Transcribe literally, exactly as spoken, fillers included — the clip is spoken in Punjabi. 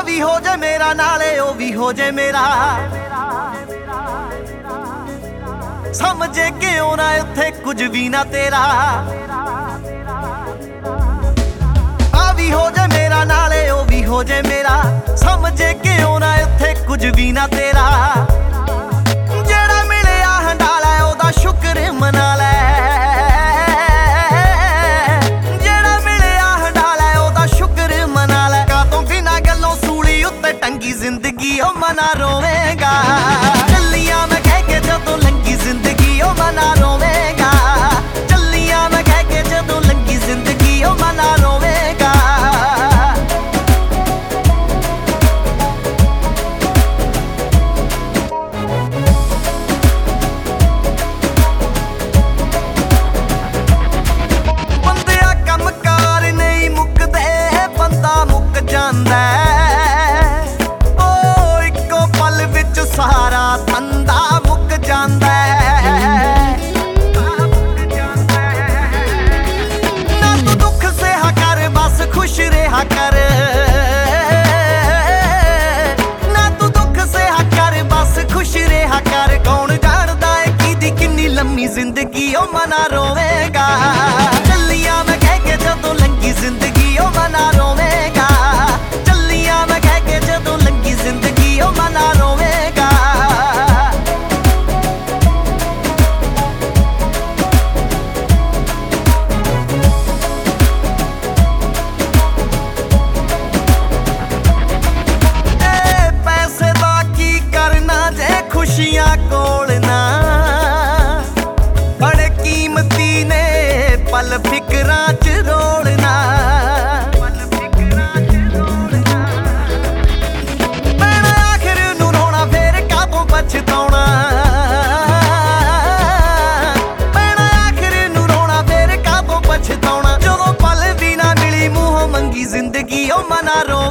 ਵੀ ਹੋ ਜੇ ਮੇਰਾ ਨਾਲੇ ਉਹ ਵੀ ਹੋ ਜੇ ਮੇਰਾ, ਸਮਝੇ ਕਿਉਂ ਨਾ ਉੱਥੇ ਕੁਝ ਵੀ ਨਾ ਤੇਰਾ। ਆ ਵੀ ਹੋ ਜੇ ਮੇਰਾ ਨਾਲੇ ਉਹ ਵੀ ਹੋ ਜੇ ਮੇਰਾ, ਸਮਝੇ ਕਿਉਂ ਨਾ ਉੱਥੇ ਕੁਝ ਵੀ ਨਾ ਤੇਰਾ। ਜਿਹੜਾ ਮਿਲਿਆ ਹੰਡਾਲਾ ਉਹਦਾ ਸ਼ੁਕਰ ਮਨਾ ਲੈ, ਜਿਹੜਾ ਮਿਲਿਆ ਹੰਡਾਲਾ ਉਹਦਾ ਸ਼ੁਕਰ ਮਨਾ ਲੈ। ਕਾਤੋਂ ਬਿਨਾਂ ਗੱਲੋਂ ਸੂਲੀ ਉੱਤੇ ਟੰਗੀ ਜ਼ਿੰਦਗੀ ਉਹ ਮਨਾ ਰੋਵੇਂਗਾ। ਚੱਲੀਆਂ ਮੈਂ ਕਹਿ ਕੇ ਜਦੋਂ ਲੰਗੀ ਜ਼ਿੰਦਗੀ ਉਹ ਮਨਾ ਰੋਵੇਂਗਾ। ਚੱਲੀਆਂ ਮੈਂ ਕਹਿ ਕੇ ਜਦੋਂ ਲੰਗੀ ਜ਼ਿੰਦਗੀ ਉਹ ਮਨਾ ਰੋਵੇਂਗਾ। ਬੰਦਿਆ ਕੰਮਕਾਰ ਨਹੀਂ ਮੁੱਕਦੇ, ਬੰਦਾ ਮੁੱਕ ਜਾਂਦਾ। ਉਹ ਇੱਕੋ ਪਲ ਵਿੱਚ ਸਾਰਾ ਧੰਦਾ ਮੁੱਕ ਜਾਂਦਾ। ਨਾ ਤੂੰ ਦੁੱਖ ਸਹਾ ਕਰ ਬਸ ਖੁਸ਼ ਰਿਹਾ ਕਰ, ਨਾ ਤੂੰ ਦੁੱਖ ਸਹਾ ਕਰ ਬਸ ਖੁਸ਼ ਰਿਹਾ ਕਰ। ਕੌਣ ਜਾਣਦਾ ਏ ਕਿਹਦੀ ਕਿੰਨੀ ਲੰਮੀ ਜ਼ਿੰਦਗੀ ਉਹ ਮਨਾ ਰੋਵੇਂਗਾ। ਚੱਲੀਆਂ ਮੈਂ ਕਹਿ ਕੇ ਜਦੋਂ ਲੰਗੀ ਜ਼ਿੰਦਗੀ ਉਹ ਮਨਾ ਰੋਵੇਂਗਾ। ਚੱਲੀਆਂ ਮੈਂ ਕਹਿ ਕੇ ਜਦੋਂ ਲੰਗੀ ਜ਼ਿੰਦਗੀ ਉਹ ਮਨਾ ਰੋਵੇਂਗਾ। ਏ ਪੈਸੇ ਦਾ ਕੀ ਕਰਨਾ ਜੇ ਖੁਸ਼ੀਆਂ ਕੋਲ ਨਾ, ਬੜੇ ਕੀਮਤੀ ਨੇ ਪਲ ਫਿਕਰਾਂ ਚ ਰੋਲਣਾ। ਪੈਣਾ ਆਖਿਰ ਨੂੰ ਰੋਣਾ ਫੇਰ ਕਾਹਤੋਂ ਪਛਤਾਉਣਾ। ਪੈਣਾ ਆਖਿਰ ਨੂੰ ਰੋਣਾ ਫੇਰ ਕਾਹਤੋਂ ਪਛਤਾਉਣਾ। ਜਦੋਂ ਪਲ ਵੀ ਨਾ ਮਿਲੀ ਮੂੰਹੋਂ ਮੰਗੀ ਜ਼ਿੰਦਗੀ ਉਹ ਮਨਾ ਰੋ